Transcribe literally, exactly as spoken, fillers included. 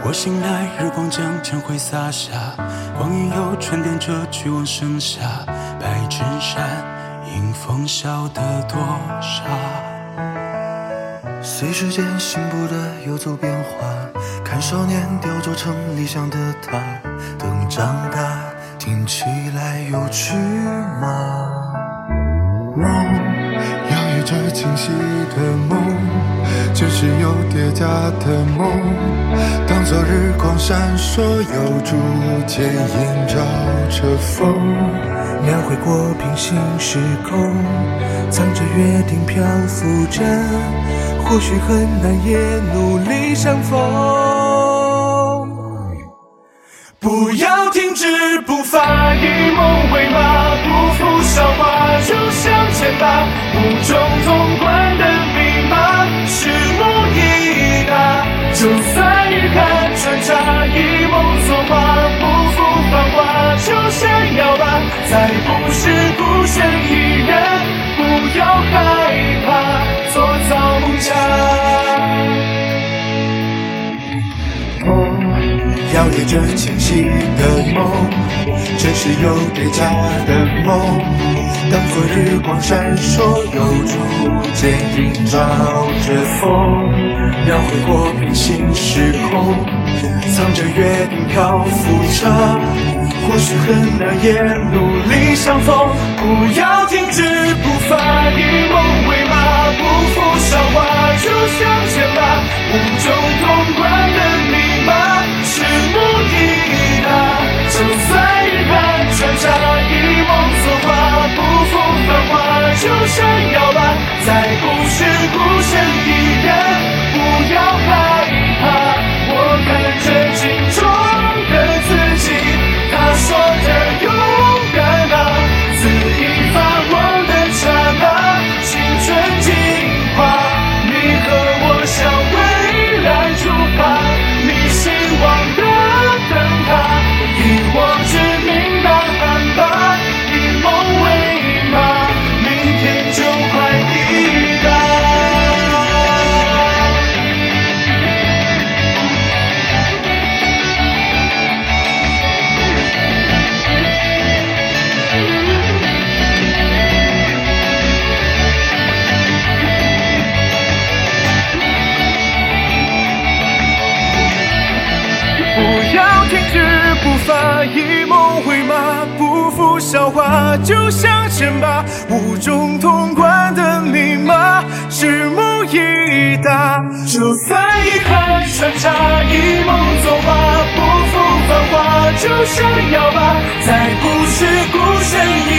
我醒来，日光将将会洒下，光影又沉淀着去往盛夏。白纸扇迎风笑得多傻， 随时间行步的游走变化，看少年雕琢成理想的他，等长大听起来有趣吗？ 梦摇曳着清晰的梦，真实又叠加的梦。当昨日光闪烁，又逐渐映照着风， 描绘过平行时空，藏着约定漂浮着，或许很难也努力相逢。 不要停止步伐，以梦为马，不负韶华就向前吧。雾中通关的密码，拭目以待。就算遗憾穿插，以梦作画，不负繁华就闪耀吧。再不是孤身一人，不要害怕做造梦家。 摇曳着清晰的梦，真实又叠加的梦。当昨日光闪烁，又逐渐映照着风，描绘过平行时空，藏着约定漂浮着，或许很难也努力相逢。 不要停止步伐，以梦为马，不负韶华就向前吧。雾中通关的密码，拭目以待。就算遗憾穿插，以梦作画，不负繁华就闪耀吧。再不是孤身一人，不要害怕。我看着镜中的自己，他说的勇敢啊，恣意发光的刹那，青春进化。你和我向未来出发，你希望的灯塔，一往致命的喊吧，以梦为马，明天就快抵达。不要停止步伐，以梦为马，不负韶华就向前吧。雾中通关的密码，拭目以待。就算遗憾穿插，以梦作画，不负繁华就闪耀吧。再不是孤身一